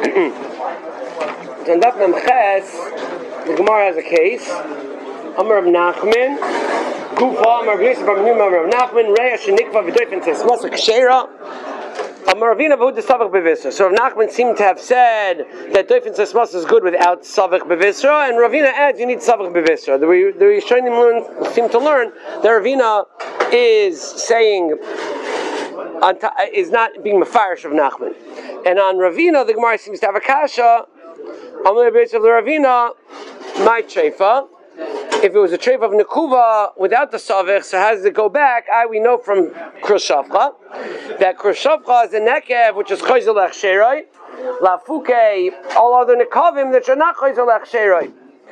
So in Daf Memches, the Gemara has a case. Amar of Nachman, Kufa, Amar of Yosef, Amar of Nachman, Reya Shenikva V'Doifen Tzesmasa Kshera, Amar Ravina V'Ud Savach B'Visra. So Rav Nachman seemed to have said that Doifen Tzesmasa is good without Savach B'Visra, and Ravina adds you need Savach B'Visra. The Rishonim seem to learn that Ravina is saying, is not being mefarish of Nachman. And on Ravina, the Gemara seems to have a kasha. Amar B'Yosef Ravina, my treifa. If it was a treifa of Nekuva without the savich, so how does it go back? We know from Krushavcha that Krushavcha is a nekev which is chayzel achsheroi, lafuke all other nekavim that are not chayzel achsheroi.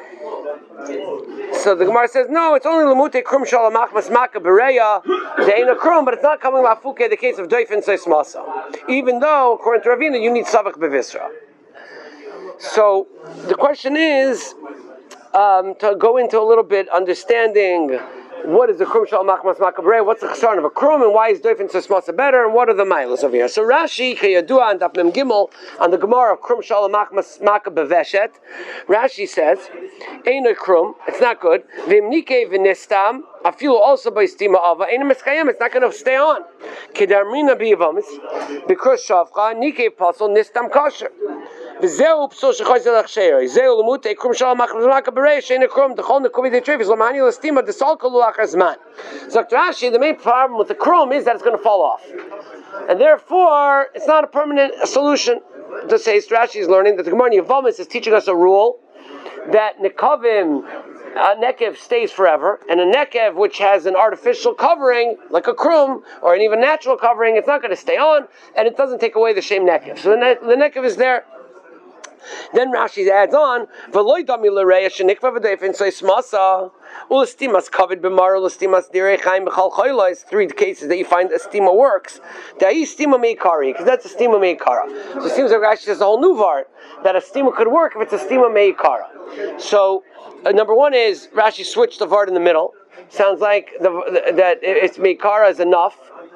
So the Gemara says no, it's only lemute krum shalamachmas maka bereya deina krum, but it's not coming lafuke the case of doifen seismasa. Even though according to Ravina you need savich bevisra. So the question is to go into a little bit understanding what is the krum shal machmas makabrei, what's the chsaron of a krum, and why is doifen sesmasa better, and what are the milos over here. So Rashi kayadua and Daf Mem Gimel on the Gemara of krum shal machmas makabeveshet, Rashi says ein a krum, it's not good. V'imnike v'nistam afilu also by stima ava ein miskayem, it's not going to stay on. Kedarmina biyavamis because shavcha nike pasol nistam kosher. V'zeu psul shechayzel achsheir. Zeu lemute krum shal machmas makabrei shein a krum. The chol nekuvi the treif is lamani l'stima the sol kalu achazman. So Rashi, the main problem with the krum is that it's going to fall off, and therefore it's not a permanent solution. To say Rashi is learning that the Gemara Yavamis is teaching us a rule that nekavim, a nekev stays forever, and a nekev which has an artificial covering, like a krum, or an even natural covering, it's not going to stay on, and it doesn't take away the shame nekev. So the nekev is there. Then Rashi adds on, "V'loy dami l'reya shenikva v'doifen seismasa u'lestimas covered b'mar u'lestimas direi chaim b'chal choylos." 3 cases that you find a stima works. Dai stima meikari, because that's a stima meikara. So it seems like Rashi says a whole new vart that a stima could work if it's a stima meikara. So number one is Rashi switched the vart in the middle. Sounds like that it's meikara is enough.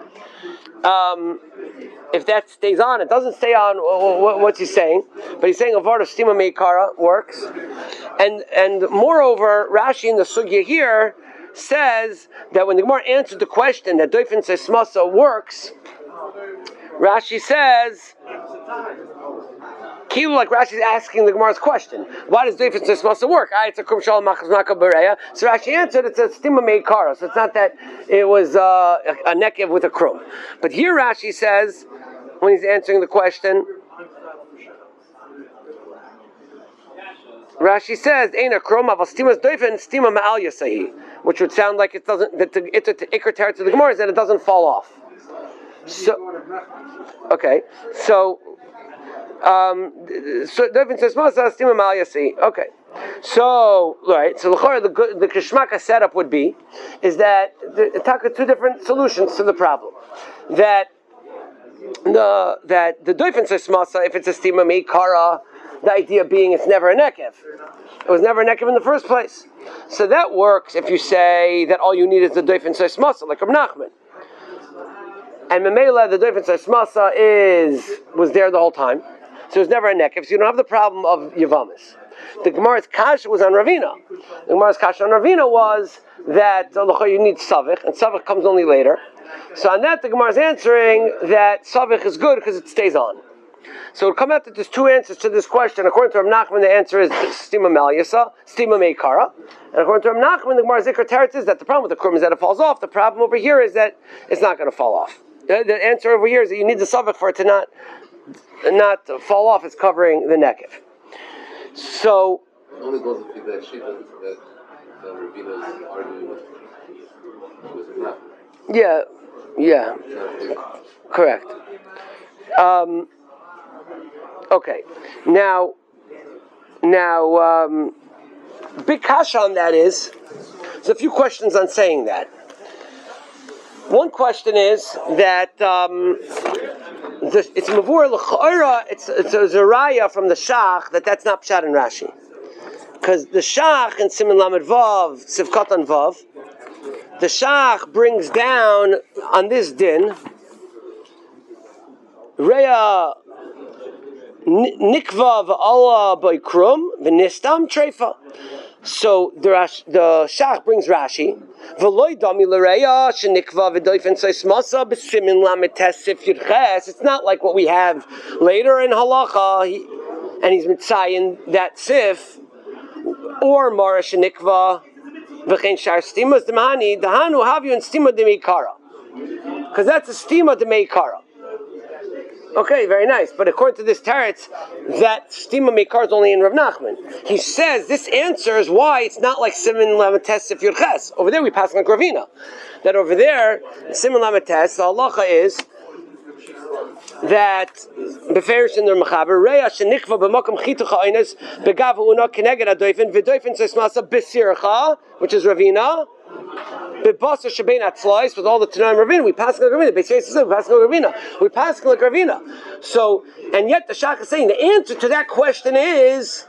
If that stays on, it doesn't stay on. What's he saying? But he's saying a vart of stima meikara works, and moreover, Rashi in the sugya here says that when the Gemara answered the question that doifen seismasa works, Rashi says, like Rashi's asking the Gemara's question, why does doifen seismasa work? It's a krum shal machmas maka bereya. So Rashi answered, it's a stima meikara. So it's not that it was a nekev with a krum. But here Rashi says, when he's answering the question, Rashi says, "Ein a krum aval stimas doifen stima ma'al yasahi," which would sound like it doesn't. That the ikar teretz of the Gemara is that it doesn't fall off. So, okay, so doifen sesmasa stima ma'al yasahi. Okay, so right, so the kishmaka setup would be is that it talks two different solutions to the problem that. That the doifen seismasa, if it's a stima meikara, the idea being it's never a nekev. It was never a nekev in the first place. So that works if you say that all you need is the doifen seismasa, like Rav Nachman. And memela, the doifen seismasa was there the whole time, so it was never a nekev. So you don't have the problem of Yavamis. The Gemara's kasha was on Ravina. The Gemara's kasha on Ravina was that you need savich, and savich comes only later. So on that, the Gemara is answering that savich is good because it stays on. So it will come out that there's 2 answers to this question. According to Rav Nachman, the answer is stima me'al stima meikara. And according to Rav Nachman, the Gemara's ikar teretz is that the problem with the krum is that it falls off. The problem over here is that it's not going to fall off. The answer over here is that you need the savich for it to not fall off. It's covering the nekev. So it only goes to that sheet that Ravina is arguing with Nachman. Yeah, correct. Okay, now, big kasha on that is, there's a few questions on saying that. One question is that it's mavur l'cha'ira, it's a zeraya from the Shach that's not pshat in Rashi, because the Shach in Siman Lamed Vav Sivkatan Vav, the Shach brings down on this din Reya Nikva v'ala by krum v'nistam treifa. So the Shach brings Rashi. V'loy dami l'reya shenikva v'doifen seismasa b'simin lametes sif yudches. It's not like what we have later in halacha, and he's mitzayin that sif, or mara shenikva v'chein shar stimas demani dahanu have you in stima demeikara, because that's a stima demeikara. Okay, very nice. But according to this teretz, that stima meikar is only in Rav Nachman. He says this answers why it's not like simin lamates if yurches. Over there we pass like Ravina. That over there, simin lamates, the halacha is that beferish in the mechaber reya shenikva b'makom chitucha eines begav una keneged adoifen v'doifen seismasa b'sircha, which is Ravina. B'basar shebein atzlais, with all the Tanaim Ravina, we pass like Ravina. We pass like Ravina. We pass like Ravina. So, and yet the Shach is saying the answer to that question is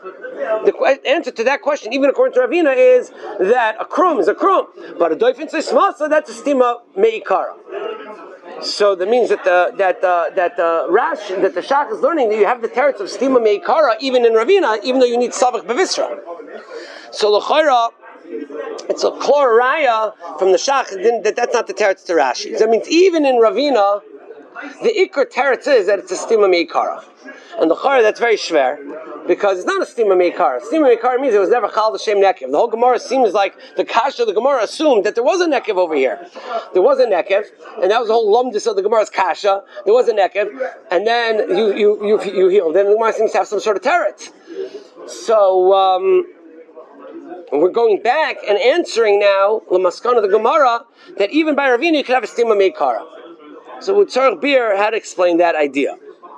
even according to Ravina, is that a krum is a krum, but a doifin seismasa, that's a stima meikara. So that means that the Shach is learning that you have the teretz of stima meikara even in Ravina, even though you need savach bevisra. So l'chayra, it's a kloraya from the Shach that's not the teretz to Rashi. That means even in Ravina, the ikar teretz is that it's a stima meikara, and the chayra that's very shver because it's not a stima meikara. Stima meikara means it was never chal l'shem nekev. The whole Gemara seems like the kasha of the Gemara assumed that there was a nekev over here. There was a nekev, and that was the whole lumdus of the Gemara's kasha. There was a nekev, and then you healed. Then the Gemara seems to have some sort of teretz. So. We're going back and answering now l'maskana of the Gemara that even by Ravina you could have a stima meikara. So with Tzarech Bir had to explain that idea.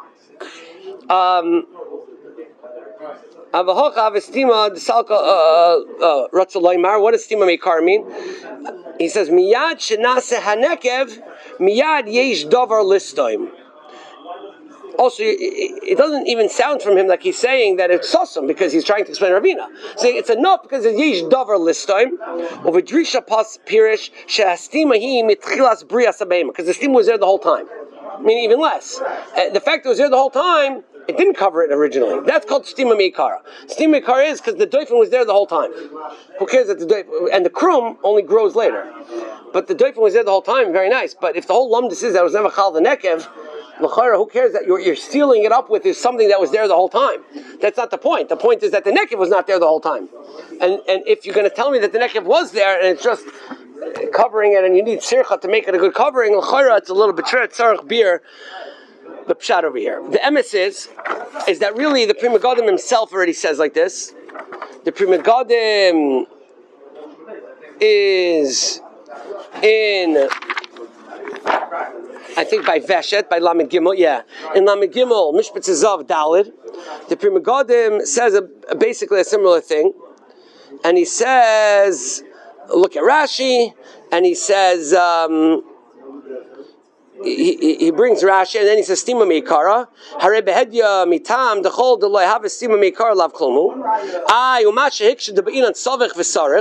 Avahocha avestima desalka ratzalaymar. What does stima meikara mean? He says miyad shenase hanekev miyad yesh davar listoim. Also, it doesn't even sound from him like he's saying that it's sosum because he's trying to explain Ravina. So it's enough because it's yesh davar listoim of a drisha pas pirish shehastima hi mitchilas bria sabeima, because the stima was there the whole time. I mean, even less. The fact it was there the whole time, it didn't cover it originally. That's called stima meikara. Stima meikara is because the doifen was there the whole time. Who cares that the doifen, and the krum only grows later. But the doifen was there the whole time, very nice. But if the whole lumdus is that it was never chal the nekev, who cares that you're sealing it up with is something that was there the whole time? That's not the point. The point is that the nekev was not there the whole time. And if you're going to tell me that the nekev was there and it's just covering it and you need sircha to make it a good covering, it's a little bit tzarech bir, the pshat over here. The emes is that really the Pri Megadim himself already says like this. The Pri Megadim is in, I think by Veshet, by Lamed Gimel, yeah. In Lamed Gimel, Mishpat Zav Dalid, the Pri Megadim says basically a similar thing. And he says, look at Rashi, and he says, he brings Rashi, and then he says, Stima Meikara, Hare Behedya Mitam, Dechol Deloy have a Stima Meikara Lav Klomu, Ay, Umasha Hiksh Deba'inan Savich Vesarich,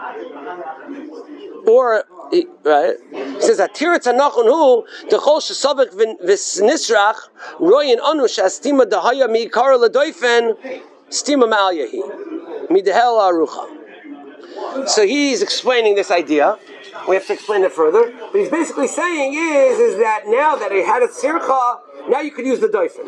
or, right? He says, Atirat Hanachon Hu, Dechol Shesavich Vesnisrach, Royin Anu Shastima Dahaya Meikara Ladoifen, Stima Ma'alyahi, Midehel Arucha. So he's explaining this idea. We have to explain it further. But he's basically saying is that now that it had a sircha, now you could use the doifen.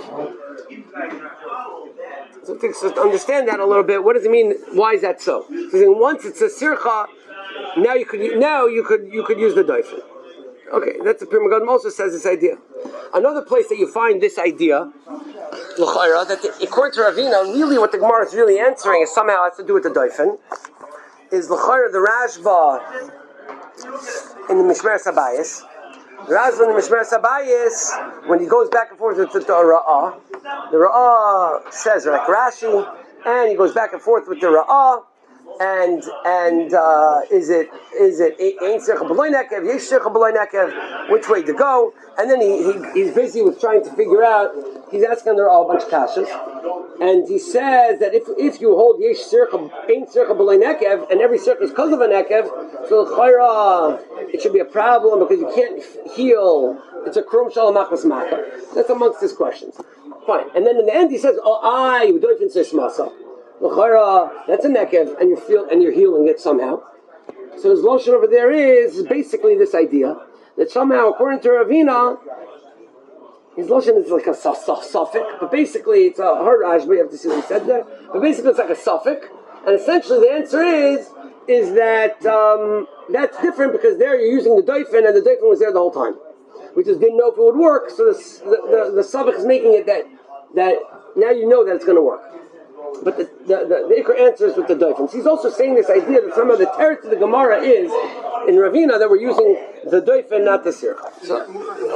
So to understand that a little bit, what does it mean? Why is that so? He's saying once it's a sircha, now you could use the doifen. Okay, that's the Pri Megadim also says this idea. Another place that you find this idea, l'chayra, that according to Ravina, really what the Gemara is really answering is somehow has to do with the doifen, is l'chayra the Rashba in the Mishmer Sabayis. The Rashba in the Mishmer Sabayis, when he goes back and forth with the Ra'ah, the Ra'ah says like Rashi, and he goes back and forth with the Ra'ah, and is it ain't sircha b'loy nekev, yesh sircha b'loy nekev, which way to go? And then he's busy with trying to figure out. He's asking there all a bunch of kashas, and he says that if you hold yesh sircha ain't sircha b'loy nekev, and every sircha is because of a nekev, so l'chayra it should be a problem because you can't heal. It's a krum shalom machmas makkah. That's amongst his questions. Fine. And then in the end he says, you doifen sismasa. That's a nekev, and you're healing it somehow. So his lotion over there is basically this idea that somehow, according to Ravina, his lotion is like a suffix, but basically it's a hard Rashba, you have to see what he said there. But basically it's like a suffix, and essentially the answer is that that's different because there you're using the doifen, and the doifen was there the whole time. We just didn't know if it would work, so the suffix is making it that now you know that it's going to work. But the Iker answers with the doifens. He's also saying this idea that somehow the teretz of the Gemara is in Ravina that we're using the doifen, not the sircha. So,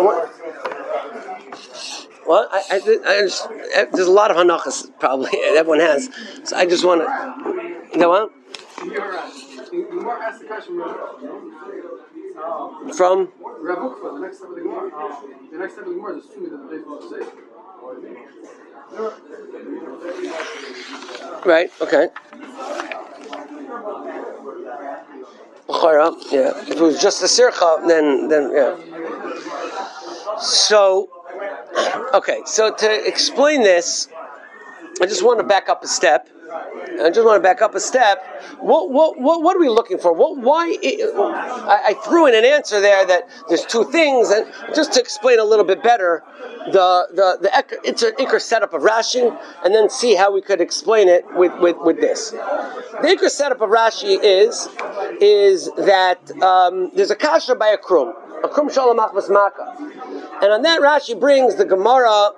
there's a lot of hanachas probably everyone has. So I just want to. Go on. From Rav Ukva, the next step of the Gemara. The next step of the Gemara is assuming that the doifen is safe. Right, okay. Yeah. If it was just a sircha, then yeah. So, okay, so to explain this, I just want to back up a step. What are we looking for? I threw in an answer there that there's two things, and just to explain a little bit better, it's an Iker setup of Rashi, and then see how we could explain it with this. The Iker setup of Rashi is that there's a kasha by a krum shalom achmas maka, and on that Rashi brings the Gemara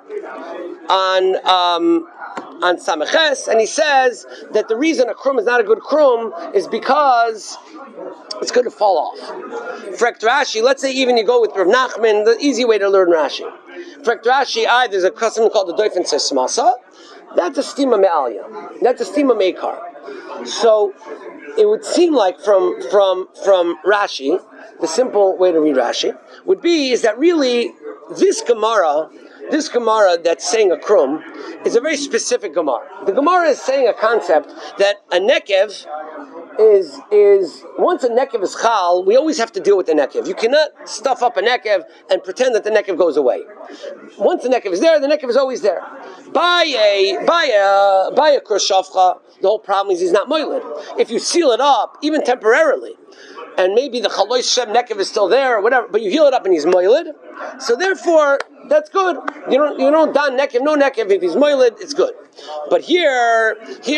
on Samaches, and he says that the reason a krum is not a good krum is because it's going to fall off. Frekt Rashi, let's say even you go with Rav Nachman, the easy way to learn Rashi. Frekt Rashi, there's a custom called the doifen sesmasa. That's a stima me'alya. That's a stima me'kar. So it would seem like from Rashi, the simple way to read Rashi would be is that really this Gemara that's saying a krum is a very specific Gemara. The Gemara is saying a concept that a nekev is once a nekev is chal, we always have to deal with the nekev. You cannot stuff up a nekev and pretend that the nekev goes away. Once the nekev is there, the nekev is always there. By a krushavcha, the whole problem is he's not moiled. If you seal it up, even temporarily, and maybe the chalosh shem nekev is still there or whatever, but you heal it up and he's moiled, so therefore that's good. You don't don nekev, no nekev. If he's moiled, it's good. But here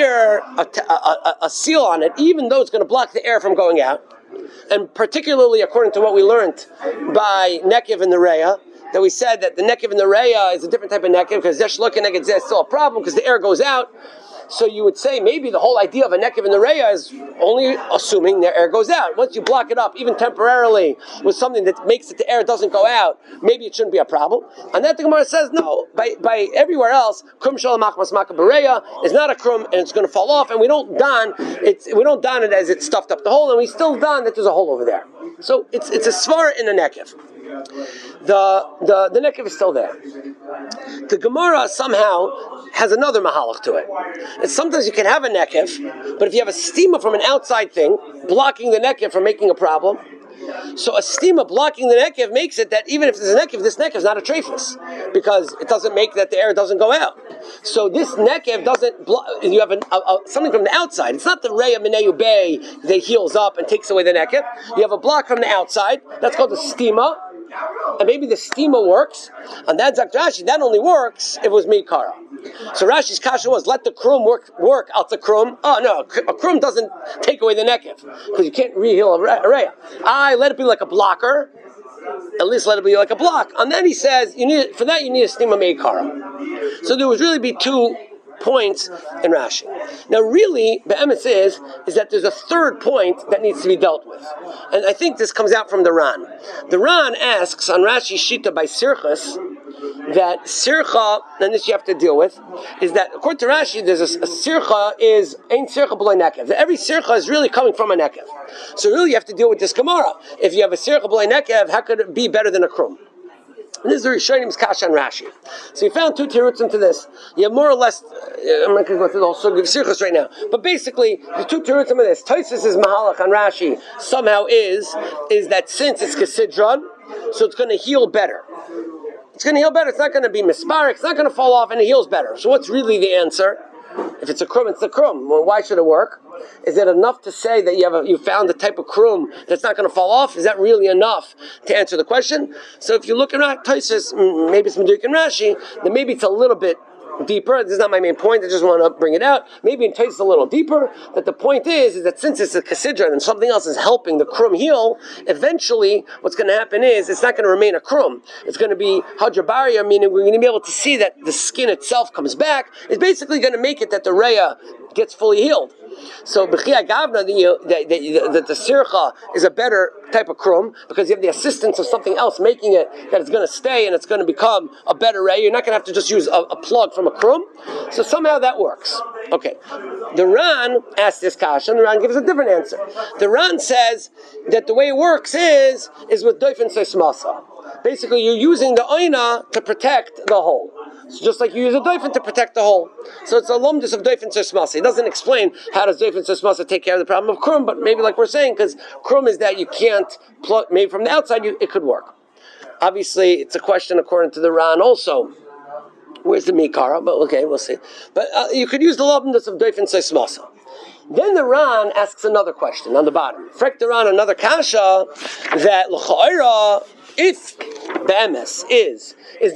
a seal on it, even though it's going to block the air from going out, and particularly according to what we learned by nekev in the reya, that we said that the nekev in the reya is a different type of nekev because zesh lo keneged zeh is still a problem because the air goes out. So you would say maybe the whole idea of a nekev in the reya is only assuming the air goes out. Once you block it up, even temporarily, with something that makes it the air doesn't go out, maybe it shouldn't be a problem. And that the Gemara says no. By everywhere else, krum shalom achmas maka bereya is not a krum and it's going to fall off. And we don't don it as it's stuffed up the hole, and we still don that there's a hole over there. So it's a svara in a nekev. The nekev is still there. The Gemara somehow has another mahalach to it. And sometimes you can have a nekev, but if you have a stima from an outside thing blocking the nekev from making a problem, so a stima blocking the nekev makes it that even if there's a nekev, this nekev is not a trephus because it doesn't make that the air doesn't go out. So this nekev doesn't block. You have something from the outside. It's not the reya mineyu bay that heals up and takes away the nekev. You have a block from the outside. That's called the stima. And maybe the stima works, and that's Rashi. That only works if it was meikara. So Rashi's kasha was let the krum work out the krum. Oh no, a krum doesn't take away the nekev because you can't re-heal a reya. Let it be like a blocker. At least let it be like a block. And then he says you need a stima meikara. So there would really be two points in Rashi. Now really, the emes is that there's a third point that needs to be dealt with. And I think this comes out from the Ran. The Ran asks on Rashi's Shita by Sirchas that Sircha, and this you have to deal with, is that according to Rashi, there's a Sircha is ain't Sircha b'lo nekev. Every Sircha is really coming from a nekev. So really you have to deal with this Gemara. If you have a Sircha b'lo nekev, how could it be better than a krum? And this is the Rishonim's kasha on Rashi. So we found two terutzim to this. You have more or less, I'm not going to go through the whole sugya of Sirchus right now, but basically, the two terutzim of this. Tosfos' mahalach on Rashi somehow is that since it's Kesidron, so it's going to heal better. It's going to heal better. It's not going to be misparik. It's not going to fall off, and it heals better. So what's really the answer? If it's a krum, it's a krum. Well, why should it work? Is it enough to say that you found a type of krum that's not going to fall off? Is that really enough to answer the question? So if you look at Tosfos, maybe it's Meduik and Rashi, then maybe it's a little bit deeper. This is not my main point. I just want to bring it out. Maybe in Tosfos a little deeper. That the point is that since it's a kasidra and something else is helping the krum heal, eventually what's going to happen is it's not going to remain a krum. It's going to be hadrabaria, meaning we're going to be able to see that the skin itself comes back. It's basically going to make it that the reya gets fully healed. So b'chiyah gavna, the sircha is a better type of krum because you have the assistance of something else making it that it's going to stay and it's going to become a better ray. You're not going to have to just use a plug from a krum. So somehow that works. Okay. The Ran asked this kasha, and the Ran gives a different answer. The Ran says that the way it works is with doifen seismasa. Basically, you're using the oina to protect the hole. So just like you use a doifen to protect the hole. So it's a lumdus of doifen seismasa. He doesn't explain how does doifen seismasa take care of the problem of krum, but maybe like we're saying, because krum is that you can't plug, maybe from the outside it could work. Obviously, it's a question according to the Ran also. Where's the mikara? But okay, we'll see. But you could use the lumdus of doifen seismasa. Then the Ran asks another question on the bottom. Frek the Ran another kasha that l'cha'ira, if the MS is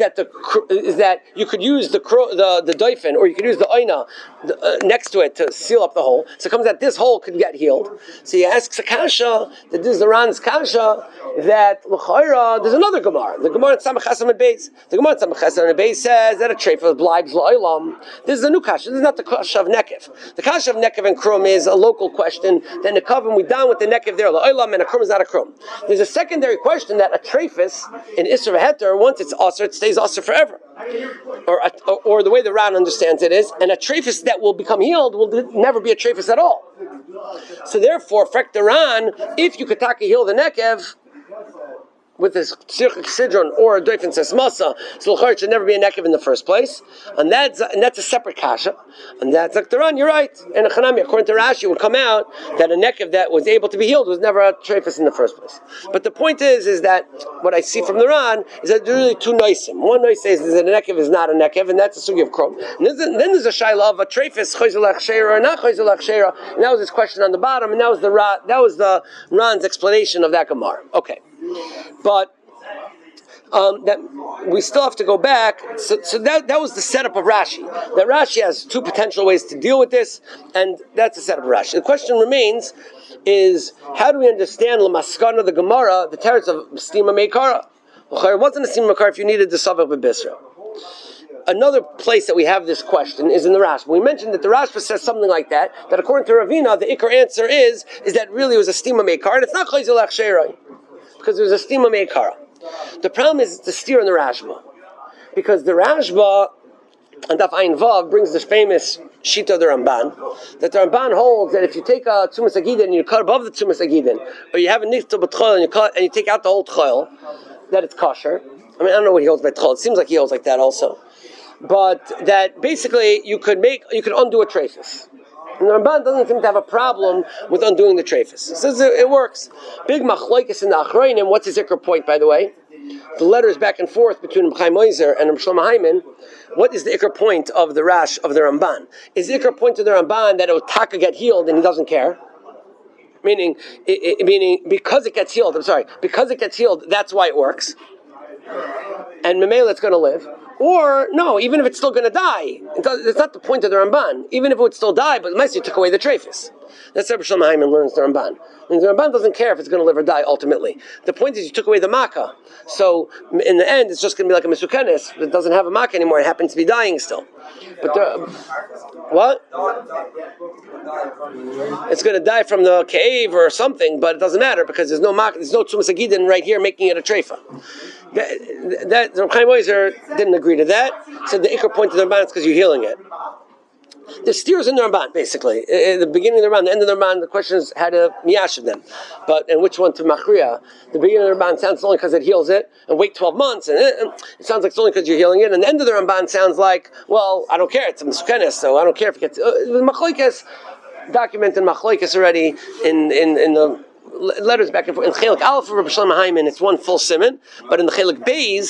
that you could use the doifen or you could use the oina next to it to seal up the hole. So it comes that this hole could get healed. So he asks a kasha that this is the Ran's kasha that l'cha'ira there's another gemara. The gemara in Samach Chesam and Beis. The gemara in Samach Chesam and Beis says that a treifa blibes la'olam. This is a new kasha. This is not the kasha of nekev. The kasha of nekev and krum is a local question. Then the kavim we down with the nekev there la'olam and a krum is not a krum. There's a secondary question that a treifus in Isra Heter once it's asr it stays asr forever. Or the way the Ran understands it is, and a treifus that will become healed will never be a treifus at all. So therefore, frek the Ran, if you could heal the nekev with this sidron or a doifen sesmasa, so it should never be a nekev in the first place, and that's a separate kasha, and that's like the Ran. You're right. And Chanami, according to Rashi, it would come out that a nekev that was able to be healed was never a treifus in the first place. But the point is that what I see from the Ran is that there are really two noisim. One nois says that a nekev is not a nekev, and that's a sugi of krom. And then there's a shaila of a treifus choyzelach sheira or not choyzelach sheira, and that was his question on the bottom, and that was the Ran's explanation of that gemara. Okay. But that we still have to go back. So that was the setup of Rashi. That Rashi has two potential ways to deal with this, and that's the setup of Rashi. The question remains is how do we understand Lamaskana the Gemara, the teretz of Stima Meikara? It wasn't a Stima Meikara if you needed the Savach B'Bisra. Another place that we have this question is in the Rashba. We mentioned that the Rashba says something like that according to Ravina, the Ikar answer is that really it was a Stima Meikara, and it's not Chayzul Achsherai. Because there's a stima meikara. The problem is the steer in the Rashba. Because the Rashba, and Daf Ayin Vav, brings this famous Shita of the Ramban, that the Ramban holds that if you take a Tzumas Agidin and you cut above the Tzumas Agidin, or you have a Nichtel B'Tchol and you take out the whole Tchol, that it's kosher. I mean, I don't know what he holds by Tchol. It seems like he holds like that also. But that basically you could undo a treifus. And the Ramban doesn't seem to have a problem with undoing the treifus. He says it works. Big machloikis in the Achrayim. What's his ikar point, by the way? The letters back and forth between Chaim Moiser and Shlomo Hyman. What is the ikar point of the Rash of the Ramban? Is the ikar point of the Ramban that it will taka get healed and he doesn't care? Meaning because it gets healed. Because it gets healed, that's why it works. And Memela it's going to live. Or, no, even if it's still going to die, it's not the point of the Ramban. Even if it would still die, but unless you took away the treifus. That's how Shlomo Hyman learns the Ramban. And the Ramban doesn't care if it's going to live or die ultimately. The point is you took away the makkah. So, in the end, it's just going to be like a mesukenes. It doesn't have a makkah anymore. It happens to be dying still. But what? It's going to die from the cave or something, but it doesn't matter because there's no makkah, there's no tzumas agidin right here making it a treifa. That Chaim Moiser didn't agree to that. Said the ikar point of the Ramban is because you're healing it. The steers in the Ramban, basically. At the beginning of the Ramban, the end of the Ramban, the question is how to miyash them. And which one to machriya. The beginning of the Ramban sounds only because it heals it, and wait 12 months, and it sounds like it's only because you're healing it, and the end of the Ramban sounds like, well, I don't care, it's a mesukenes, so I don't care if it gets... Machloikes, documented Machloikes already in the letters back and forth. In Chelik Aleph of Rabbi Shlomo Hyman, it's one full siman, but in the Chelik Beis,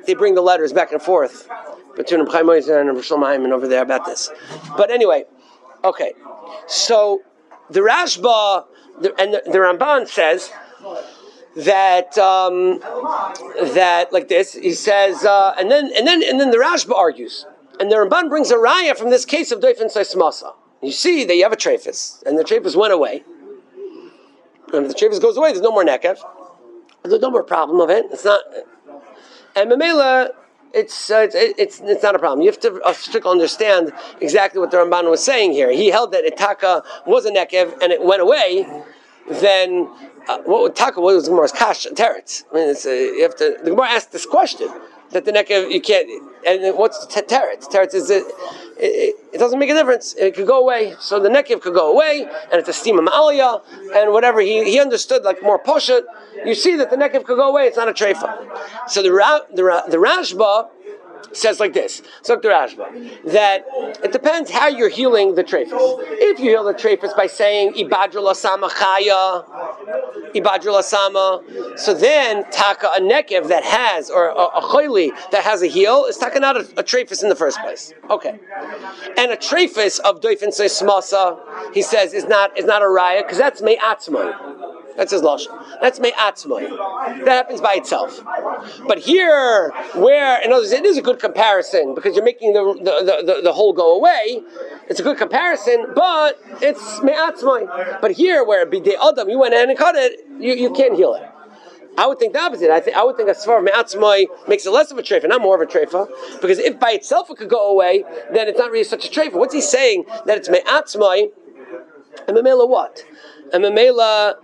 they bring the letters back and forth between Reb Chaim Ozer and Reb Shlomo Hyman over there about this. But anyway, okay. So the Rashba and the Ramban says that that like this. He says, and then the Rashba argues, and the Ramban brings a raya from this case of Doifen Seismasa. You see that you have a trephis, and the trephis went away. And if the trephis goes away, there's no more nekev. There's no more problem of it. It's not. And Mamela, it's not a problem. You have to strictly understand exactly what the Ramban was saying here. He held that Itaka was a nekev and it went away. Then what Taka was Gemara's kash teretz. I mean, you have to. The Gemara asked this question that the nekev you can't. And what's teretz? Teretz is it doesn't make a difference. It could go away. So the nekev could go away, and it's a stima ma'aliyah, and whatever. He understood like more poshut. You see that the nekev could go away. It's not a treifa. So the Rashba says like this. So the Rashba that it depends how you're healing the trephis. If you heal the trephis by saying ibadrul asama chaya, ibadrul asama, so then taka a nekev that has or a choili that has a heel is taka not a trephis in the first place. Okay, and a trephis of doifen seismasa he says is not a raya because that's me'atzmai. That's his lashon. That's me'atzmai. That happens by itself. But here, where in other words, it is a good comparison because you're making the hole go away. It's a good comparison, but it's me'atzmai. But here, where bidei adam, you went in and cut it, you can't heal it. I would think the opposite. I would think a svar me'atzmai makes it less of a treifa, not more of a treifa, because if by itself it could go away, then it's not really such a treifa. What's he saying that it's me'atzmai? And memela what? And memela.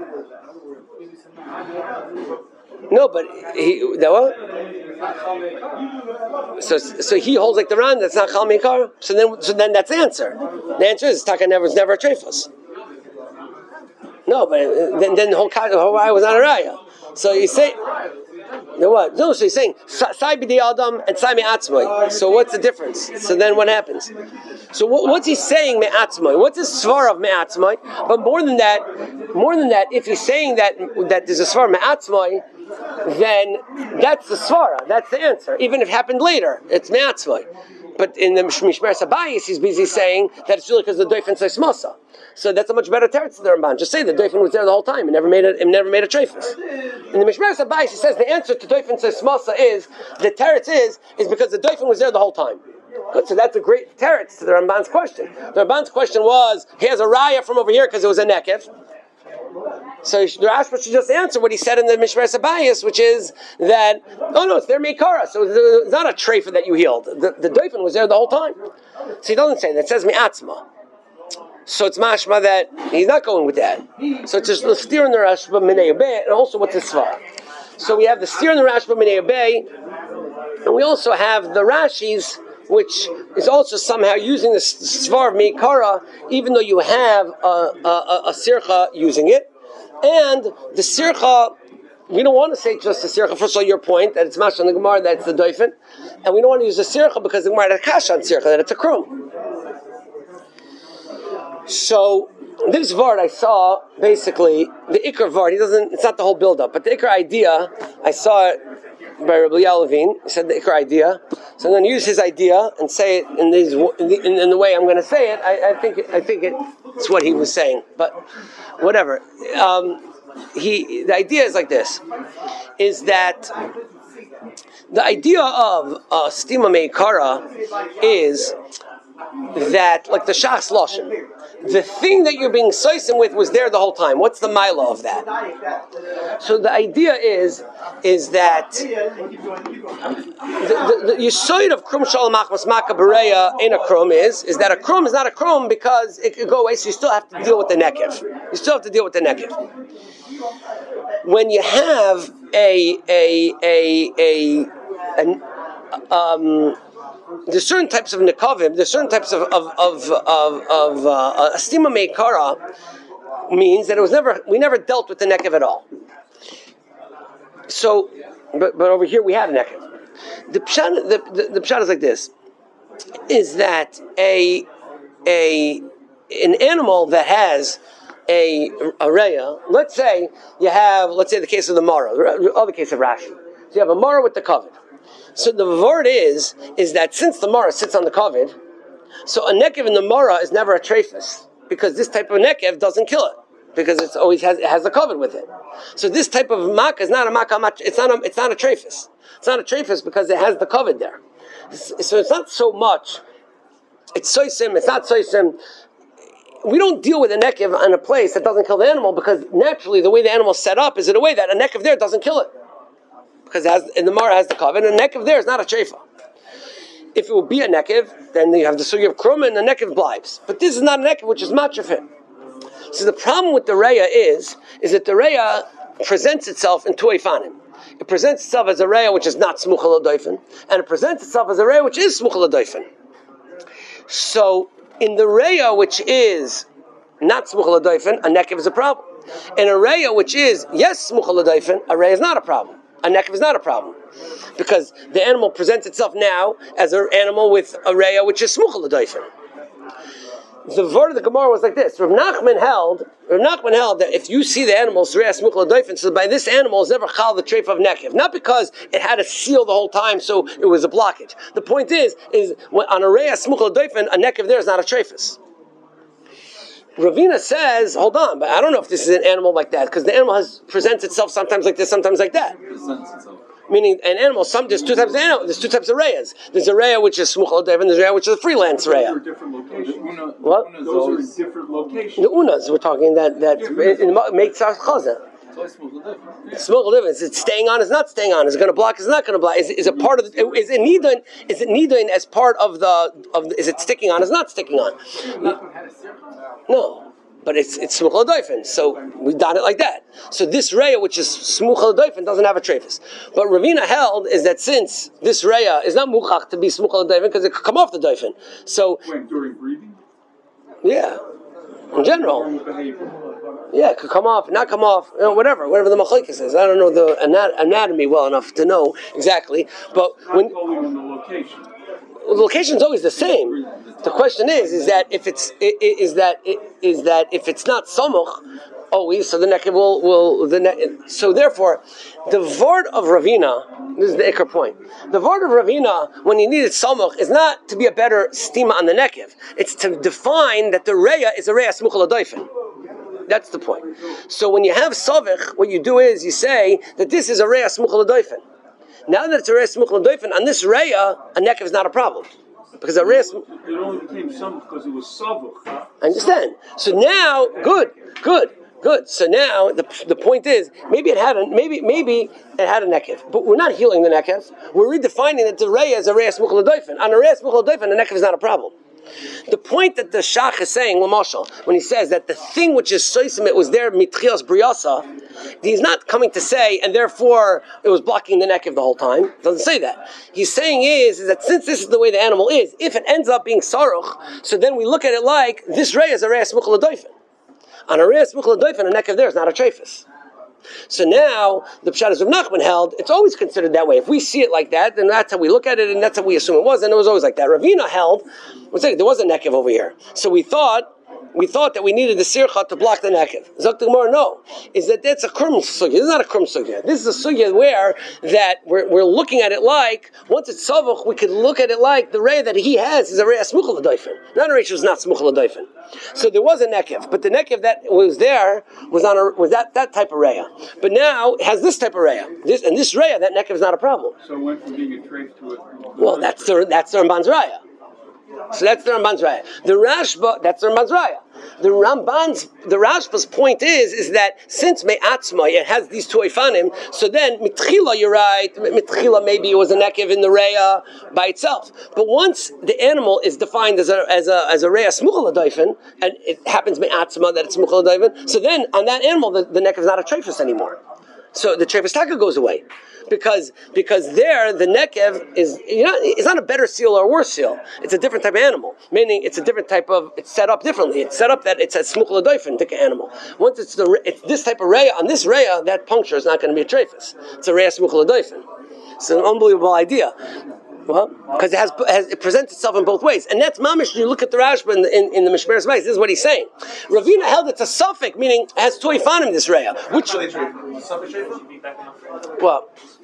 No, but what? So he holds like the Ran. That's not Chal Meikar. So then that's the answer. The answer is Taka was never a treifus. No, but then the whole raya was not a raya. So you say. No, what? No, so he's saying Sai b'dei adam and Sai me'atzmai. So what's the difference? So then what happens? So what's he saying me'atzmai? What's his svar of me'atzmai? But more than that, if he's saying that there's a svar me'atzmai, then that's the svara. That's the answer. Even if it happened later, it's me'atzmai. But in the Mishmer Sabayis, he's busy saying that it's really because of the doifen seismasa. So that's a much better teretz to the Ramban. Just say the doifen was there the whole time and never made a treifus. In the Mishmer Sabayis, he says the answer to doifen seismasa is the teretz is because the doifen was there the whole time. Good, so that's a great teretz to the Ramban's question. The Ramban's question was he has a raya from over here because it was a nekev. So the Rashba should just answer what he said in the Mishmer Sabayis, which is that, it's their Meikara, so it's not a treifa that you healed. The doifen was there the whole time. So he doesn't say that, it says Me'atzma. So it's mashma that he's not going with that. So it's just the steer in the Rashba Minei Obey, and also what's his svar. So we have the steer in the Rashba Minei Obey, and we also have the Rashis, which is also somehow using the svar of Meikara, even though you have a sircha using it. And the sircha, we don't want to say just the sircha. First of all, your point that it's mash on the Gemara, that it's the doifen. And we don't want to use the sircha because the Gemara had a kash on sircha, that it's a krum. So, this vart I saw, basically, the ikar vart, it's not the whole build-up, but the ikar idea, I saw it by Rabbi Levine. He said the ikar idea. So I'm going to use his idea and say it in the way I'm going to say it. I think it's what he was saying, but whatever. The idea is like this: is that the idea of stima meikara is that, like the shachs lashon, the thing that you're being soisim with was there the whole time. What's the mila of that? So the idea is that the yisoid of krum shalom achmas maka bereya in a krum is that a krum is not a krum because it could go away. So you still have to deal with the nekev. When you have there's certain types of nekavim, there's certain types of stima meikara means that we never dealt with the nekev at all. So, but over here we have nekev. The pshat is like this: is that an animal that has a reya, let's say the case of the mara, or the case of Rashi. So you have a mara with the covet. So the word is that since the Mara sits on the Kovid, so a nekev in the Mara is never a trephus, because this type of nekev doesn't kill it, because it has the Kovid with it. So this type of makkah is not a makkah, it's not a trephus. It's not a trephus because it has the Kovid there. So it's not so much, it's soisim, it's not soisim. We don't deal with a nekev on a place that doesn't kill the animal, because naturally the way the animal is set up is in a way that a nekev there doesn't kill it. Because the Mara has the Kovid, and a nekev there is not a trefa. If it would be a nekev, then you have the sugi of krum and the nekev blibes. But this is not a nekev which is machafit. So the problem with the reya is that the reya presents itself in two ifanim. It presents itself as a reya which is not smucha l'doifen, and it presents itself as a reya which is smucha l'doifen. So in the reya which is not smucha l'doifen, a nekev is a problem. In a reya which is yes smucha l'doifen, a reya is not a problem. A nekev is not a problem, because the animal presents itself now as an animal with a reya which is smucha l'doifen. The word of the Gemara was like this: Rav Nachman held that if you see the animal's reya smucha l'doifen, so by this animal is never chal the treif of nekev, not because it had a seal the whole time, so it was a blockage. The point is when, on a reya smucha l'doifen, a nekev there is not a treifus. Ravina says, hold on, but I don't know if this is an animal like that, because the animal presents itself sometimes like this, sometimes like that. Meaning an animal, there's two types of animals, there's two types of reyas. There's a reya which is smucha l'doifen, and there's a reya which is a freelance reya. Those are different locations. What? Those are in different locations. The unas, we're talking that makes our chazah. Smucha l'doifen, is it staying on, is not staying on, is it going to block, is it not going to block, is it part of the, is it nidoin as part of the, is it sticking on, is it not sticking on? No, but it's smucha l'doifen, so we've done it like that. So this reya, which is smucha l'doifen, doesn't have a trephus. But Ravina held is that since this reya is not muchach to be smucha l'doifen, because it could come off the doifen. So during breathing? Yeah, in general. Yeah, it could come off, not come off, whatever the machlokes is. I don't know the anatomy well enough to know exactly, but when the location is always the same. The question is that if it's not samuch always, so the nekev will so therefore the vort of Ravina, this is the ikar point. The vort of Ravina, when he needed samuch, is not to be a better stima on the nekev. It's to define that the reya is a reya smucha l'doifen. That's the point. So when you have savich, what you do is you say that this is a reya smucha l'doifen. Now that it's a reya smucha l'doifen, on this reya, a nekev is not a problem. Because a reya... It only became savich because it was savich. I understand. So now, good. So now the point is maybe it had a nekev, but we're not healing the nekev. We're redefining that the reya is a reya smucha l'doifen. On a reya smucha l'doifen, the nekev is not a problem. The point that the Shach is saying, Lamashal, when he says that the thing which is soisim, it was there mitchios briyasa, he's not coming to say, and therefore it was blocking the nekev the whole time. He doesn't say that. He's saying is that since this is the way the animal is, if it ends up being saruch, so then we look at it like this reya is a reya smucha l'doifen. On a reya smucha l'doifen, a nekev there is not a treifus. So now the pshat is Rav Nachman held, it's always considered that way. If we see it like that, then that's how we look at it, and that's how we assume it was, and it was always like that. Ravina held, there was a nekev over here. So we thought that we needed the sircha to block the nekev. Zok the Gemara, no. Is that's a krum sugya. This is not a krum sugya. This is a sugya where that we're looking at it like, once it's savuch, we could look at it like the reya that he has is a reya smucha l'doifen. Not a reya was not smucha l'doifen. So there was a nekev, but the nekev that was there was that type of reya. But now it has this type of reya. This reya, that nekev is not a problem. So it went from being a treif to it. Well, that's the Ramban's reya. So that's the Ramban's raya. The Rashba, that's the Ramban's raya. The Rashba's point is that since me'atzma, it has these two ifanim, so then mitchila, you're right, mitchila maybe it was a nekev in the reya by itself. But once the animal is defined as a reya smucha l'doifen, and it happens me'atzma that it's smucha l'doifen, so then on that animal the nekev is not a treifus anymore. So the treifus taka goes away. Because there the nekev is it's not a better seal or a worse seal. It's a different type of animal. Meaning it's a different type of, it's set up differently. It's set up that it's a smucha l'doifen type of animal. Once it's this type of reya, on this reya, that puncture is not going to be a treifus. It's a reya smucha l'doifen. It's an unbelievable idea. Well, because it presents itself in both ways, and that's mamish. You look at the Rashba in the Mishmeres Mayis. This is what he's saying. Ravina held it's a suffix, meaning it has two ifanim this reya. Which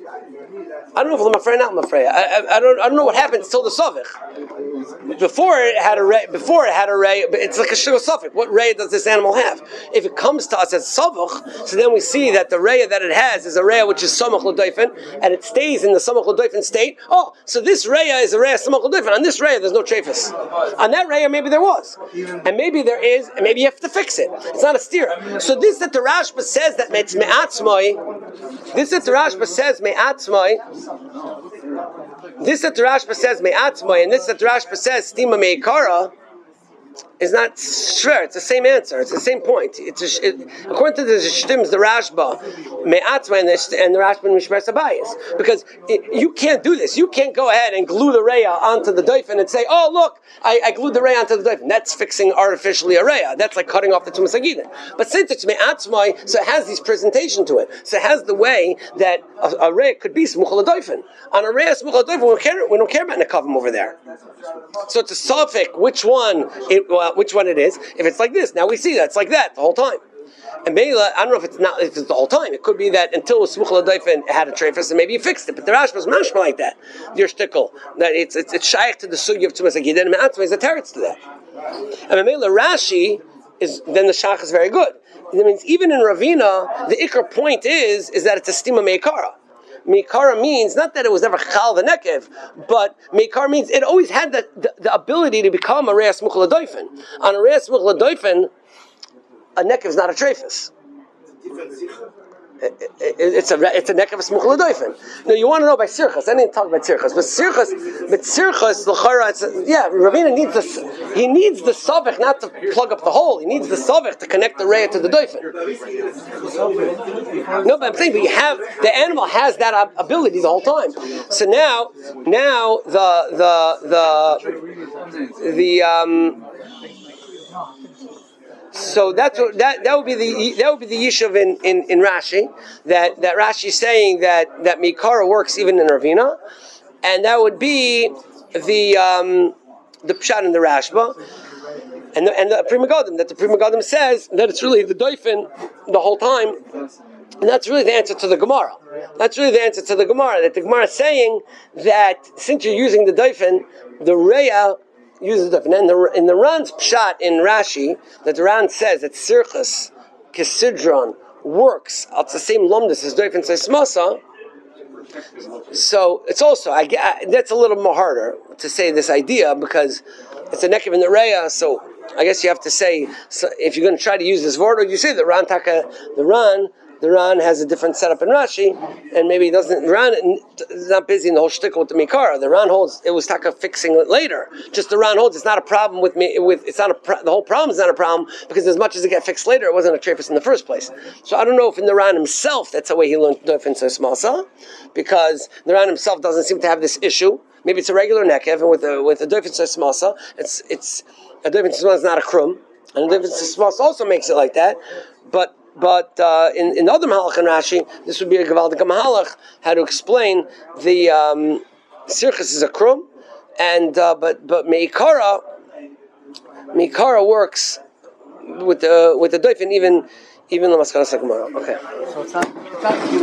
I don't know if I'm afraid or not Mafreya. I don't know what happens till the Savich. Before it had a ray, but it's like a Shul Savich. What ray does this animal have? If it comes to us as Savich, so then we see that the ray that it has is a ray which is Samach L'Doifen, and it stays in the Samach L'Doifen state. Oh, so this ray is a ray of Samach L'Doifen. On this ray there's no Trefus. On that ray maybe there was. And maybe there is, and maybe you have to fix it. It's not a steer. So this that the Rashba says that it's Me'atzmai, this that the Rashba says Me'atzmai, this that the Rashba says Me'atzmai, and this that the Rashba says Stima Me'ikara, is not sure. It's the same answer. It's the same point. According to the Shtims, the Rashba, Me'atzma, and the Rashba and Mishmer Sabayis. Because you can't do this. You can't go ahead and glue the Raya onto the Doifen and say, oh, look, I glued the Raya onto the Doifen. That's fixing artificially a Raya. That's like cutting off the Tumas Agidin. But since it's Me'atzma, so it has this presentation to it. So it has the way that a Raya could be Smuchal Doifen. On a Raya Smuchal Doifen, we don't care about Nekavim over there. So it's a suffix which one it is. If it's like this, now we see that it's like that the whole time. And Meila, I don't know if it's the whole time. It could be that until it was Smuchal Adayfen, it had a trefus, and maybe you fixed it. But the Rashba is mashma like that. Your shtickle, that it's shaykh to the sugi of Tumas Agidin, and Me'atzma is a teretz to that. And Meila Rashi is then the shach is very good. That means even in Ravina, the ikar point is that it's a stima meikara. Meikara means not that it was never chal the nekev, but meikara means it always had the ability to become a reas muchal adoifen. On a reas muchal adoifen, a nekev is not a trefus. It's a nekev smuchal adoifen. Now you want to know by sirchas. I didn't talk about sirchas, but sirchas l'chara. Ravina needs this. He needs the savich not to plug up the hole. He needs the savich to connect the reya to the doifen. No, but I'm saying, but you have the animal has that ability the whole time. So now so that would be the yishuv in Rashi that Rashi is saying that Mikara works even in Ravina, and that would be the pshat in the Rashba and the Pri Megadim, that the Pri Megadim says that it's really the doifen the whole time, and that's really the answer to the Gemara. That's really the answer to the Gemara, that the Gemara is saying that since you're using the doifen, the reya uses the doifen. And in the Ran's pshat in Rashi, that the Ran says that Sirchas Kesidron works at the same lumdus as doifen seismasa. So it's also that's a little more harder to say this idea because it's a nekev in the reya. So I guess you have to say, so if you're going to try to use this word, you say the Ran has a different setup in Rashi, and maybe the Ran is not busy in the whole shtickle with the Mikara. The Ran holds it was taka fixing it later. Just the Ran holds it's not a problem the whole problem is not a problem because as much as it got fixed later, it wasn't a trefus in the first place. So I don't know if in the Ran himself that's the way he learned doifen sesmasa, because the Ran himself doesn't seem to have this issue. Maybe it's a regular nekev, and with a doifen sesmasa, it's a doifen sesmasa is not a krum, and a doifen sesmasa also makes it like that, but in other Mahalach and Rashi, this would be a Gavaldik Mahalach, how to explain the Sirchas is a krum, and but Meikara works with the doifen even the Maskanas Gemara. Okay. So it's not